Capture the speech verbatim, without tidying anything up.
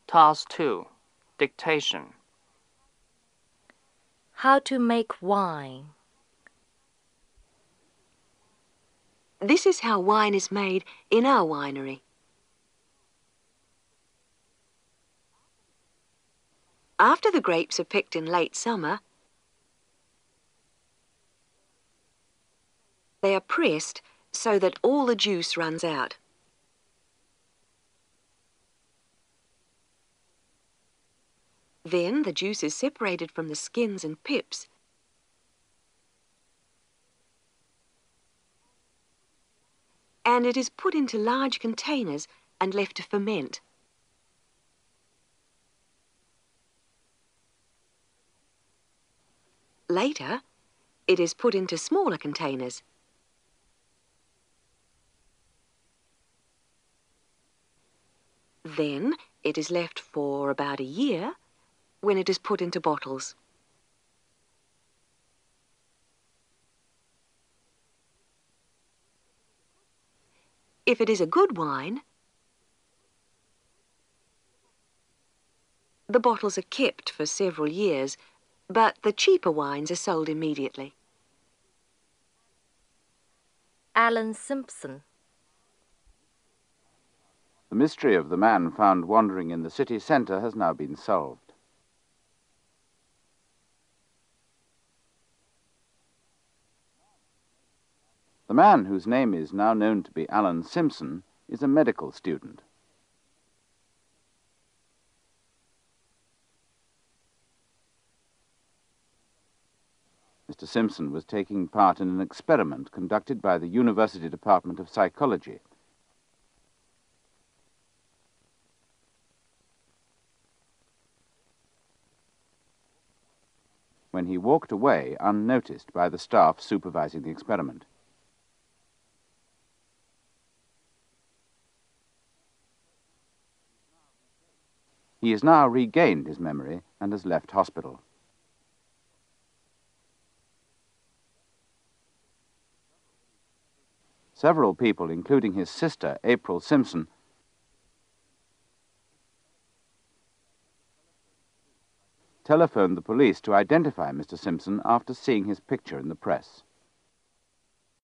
Task two. Dictation. How to make wine. This is how wine is made in our winery. After the grapes are picked in late summer, they are pressed so that all the juice runs out. Then the juice is separated from the skins and pips and it is put into large containers and left to ferment. Later, it is put into smaller containers. Then it is left for about a year when it is put into bottles. If it is a good wine, the bottles are kept for several years, but the cheaper wines are sold immediately. Alan Simpson. The mystery of the man found wandering in the city centre has now been solved. The man, whose name is now known to be Alan Simpson, is a medical student. Mister Simpson was taking part in an experiment conducted by the University Department of Psychology. When he walked away unnoticed by the staff supervising the experiment. He has now regained his memory and has left hospital. Several people, including his sister, April Simpson, telephoned the police to identify Mister Simpson after seeing his picture in the press.